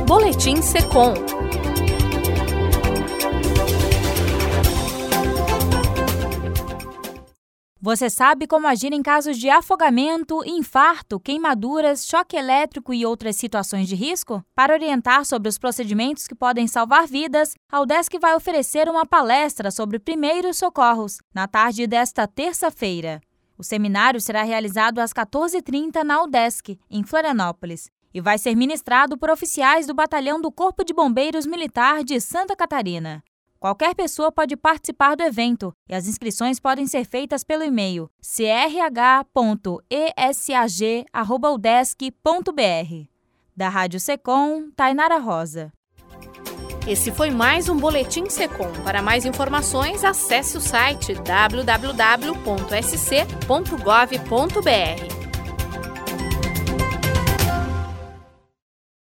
Boletim Secom. Você sabe como agir em casos de afogamento, infarto, queimaduras, choque elétrico e outras situações de risco? Para orientar sobre os procedimentos que podem salvar vidas, a UDESC vai oferecer uma palestra sobre primeiros socorros, na tarde desta terça-feira. O seminário será realizado às 14h30 na UDESC, em Florianópolis, e vai ser ministrado por oficiais do Batalhão do Corpo de Bombeiros Militar de Santa Catarina. Qualquer pessoa pode participar do evento e as inscrições podem ser feitas pelo e-mail crh.esag@udesc.br. Da Rádio Secom, Tainara Rosa. Esse foi mais um Boletim Secom. Para mais informações, acesse o site www.sc.gov.br.